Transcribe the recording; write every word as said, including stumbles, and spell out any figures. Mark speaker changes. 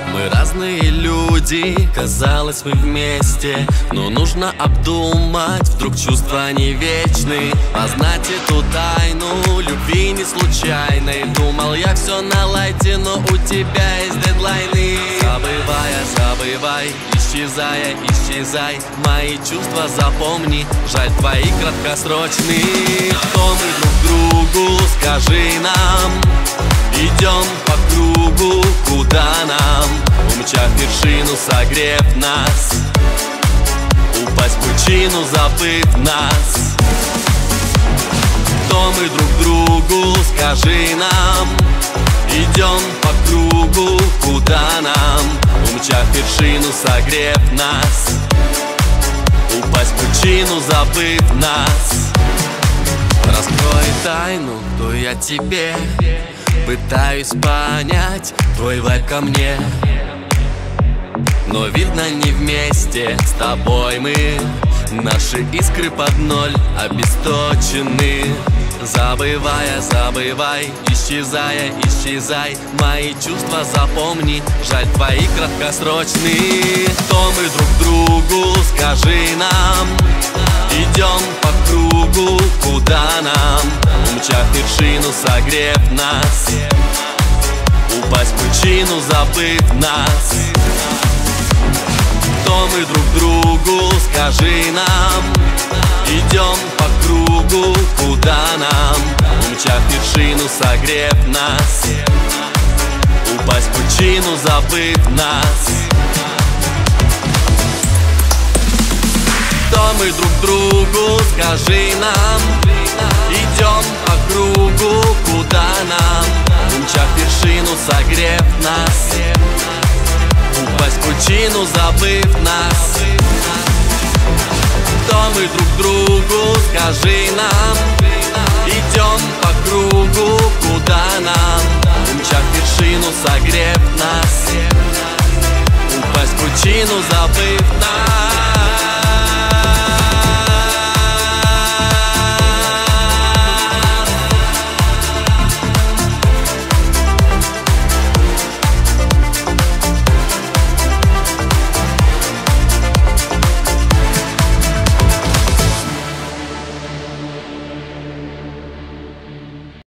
Speaker 1: Мы разные люди, казалось, мы вместе, но нужно обдумать, вдруг чувства не вечны. Познать эту тайну любви не случайной. Думал я все на лайте, но у тебя есть дедлайны. Забывая, забывай, исчезая, исчезай. Мои чувства запомни, жаль, твои краткосрочные. Кто мы друг другу, скажи нам. Идем по кругу, куда нам? Умчав вершину, согрев нас, упасть в пучину, забыв нас. Кто мы друг другу, скажи нам. Идем по кругу, куда нам? Умчав вершину, согрев нас, упасть в пучину, забыв нас. Раскрой тайну, кто я тебе. Пытаюсь понять твой вайб ко мне, но видно не вместе с тобой мы. Наши искры под ноль обесточены. Забывая, забывай, исчезая, исчезай. Мои чувства запомни, жаль, твои краткосрочные. Кто мы друг другу, скажи нам. Идем по кругу, куда нам? Умчав вершину, согрев нас, упасть в пучину, забыв нас. Кто мы друг другу, скажи нам. Идем по кругу, куда нам? Умчав вершину, согрев нас, упасть в пучину, забыв нас. Кто мы друг другу, скажи нам. Идем по кругу, куда нам? Умчав вершину, согрев нас, упасть в пучину, забыв нас. Кто мы друг другу, скажи нам. Идем по кругу, куда нам? Умчав вершину, согрев нас, упасть в пучину, забыв нас.